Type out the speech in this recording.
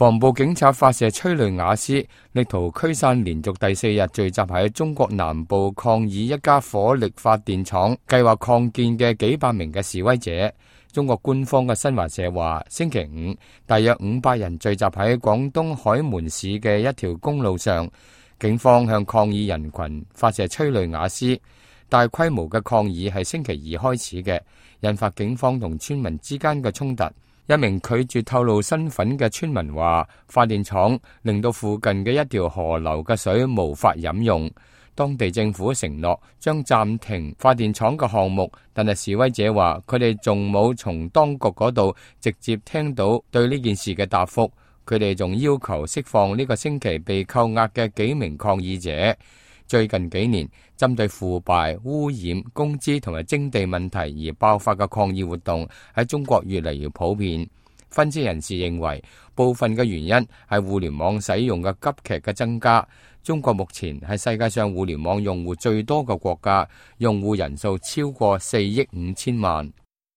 防暴警察發射催淚瓦斯，力圖驅散連續第4日聚集喺中國南部抗議一家火力發電廠計劃擴建嘅幾百名嘅示威者。中國官方嘅新華社話，星期五大約500人聚集喺廣東海門市嘅一條公路上，警方向抗議人群發射催淚瓦斯。大規模嘅抗議係星期2開始嘅，引發警方同村民之間嘅衝突。一名拒絕透露身份嘅村民話，發電廠令到附近嘅一條河流嘅水無法飲用。當地政府承諾將暫停發電廠嘅項目，但係示威者話佢哋仲冇從當局嗰度直接聽到對呢件事嘅答覆。佢哋仲要求釋放呢個星期被扣押嘅幾名抗議者。最近幾年，針對腐敗、污染、工資同埋徵地問題而爆發嘅抗議活動喺中國越嚟越普遍。分析人士認為，部分嘅原因係互聯網使用嘅急劇嘅增加。中國目前係世界上互聯網用戶最多嘅國家，用戶人數超過4億5千萬。